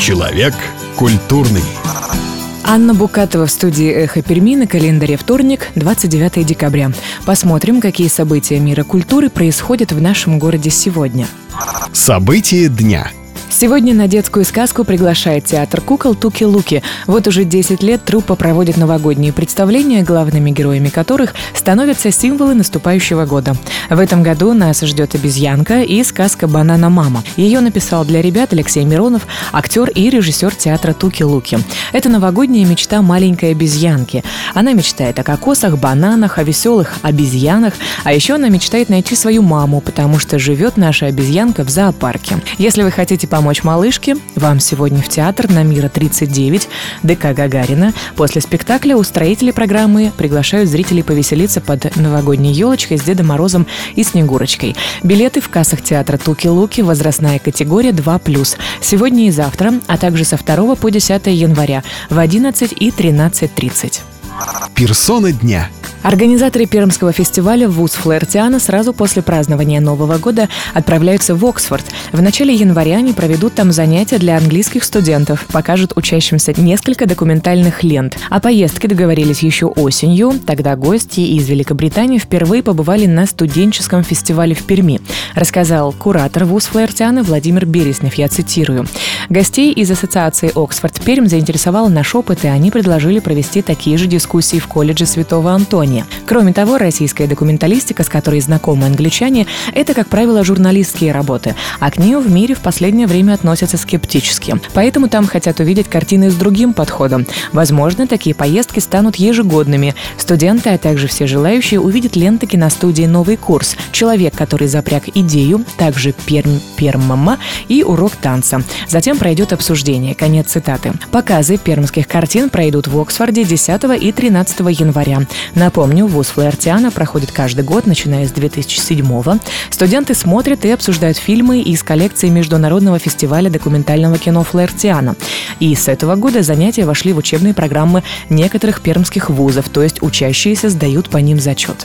Человек культурный. Анна Букатова в студии «Эхо Перми», на календаре вторник, 29 декабря. Посмотрим, какие события мира культуры происходят в нашем городе сегодня. События дня. Сегодня на детскую сказку приглашает театр кукол «Туки-Луки». Вот уже 10 лет труппа проводит новогодние представления, главными героями которых становятся символы наступающего года. В этом году нас ждет обезьянка и сказка «Банана-мама». Ее написал для ребят Алексей Миронов, актер и режиссер театра «Туки-Луки». Это новогодняя мечта маленькой обезьянки. Она мечтает о кокосах, бананах, о веселых обезьянах, а еще она мечтает найти свою маму, потому что живет наша обезьянка в зоопарке. Если вы хотите помочь малышке, вам сегодня в театр на Мира 39, ДК Гагарина. После спектакля устроители программы приглашают зрителей повеселиться под новогодней елочкой с Дедом Морозом и Снегурочкой. Билеты в кассах театра «Туки-Луки», возрастная категория 2+. Сегодня и завтра, а также со 2 по 10 января в 11 и 13:30. Персона дня. Организаторы Пермского фестиваля «Вуз Флаертиана» сразу после празднования Нового года отправляются в Оксфорд. В начале января они проведут там занятия для английских студентов, покажут учащимся несколько документальных лент. О поездке договорились еще осенью. Тогда гости из Великобритании впервые побывали на студенческом фестивале в Перми, рассказал куратор «Вуз Флаертианы» Владимир Береснев, я цитирую. Гостей из ассоциации «Оксфорд-Пермь» заинтересовал наш опыт, и они предложили провести такие же дискуссии в колледже Святого Антония. Кроме того, российская документалистика, с которой знакомы англичане, это, как правило, журналистские работы, а к ним в мире в последнее время относятся скептически. Поэтому там хотят увидеть картины с другим подходом. Возможно, такие поездки станут ежегодными. Студенты, а также все желающие увидят ленты киностудии «Новый курс», «Человек, который запряг идею», также «Перммама» и «Урок танца». Затем пройдет обсуждение. Конец цитаты. Показы пермских картин пройдут в Оксфорде 10 и 13 января. Напомню, ВУЗ Флаертиана проходит каждый год, начиная с 2007-го. Студенты смотрят и обсуждают фильмы из коллекции Международного фестиваля документального кино «Флаертиана». И с этого года занятия вошли в учебные программы некоторых пермских вузов, то есть учащиеся сдают по ним зачет.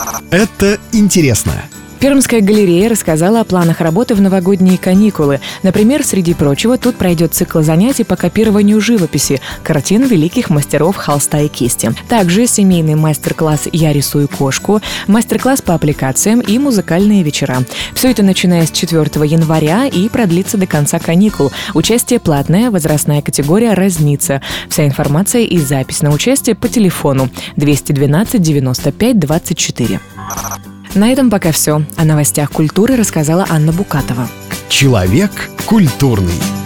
Это интересно. Пермская галерея рассказала о планах работы в новогодние каникулы. Например, среди прочего, тут пройдет цикл занятий по копированию живописи, картин великих мастеров холста и кисти. Также семейный мастер-класс «Я рисую кошку», мастер-класс по аппликациям и музыкальные вечера. Все это начиная с 4 января и продлится до конца каникул. Участие платное, возрастная категория разнится. Вся информация и запись на участие по телефону 212 95 24. На этом пока все. О новостях культуры рассказала Анна Букатова. Человек культурный.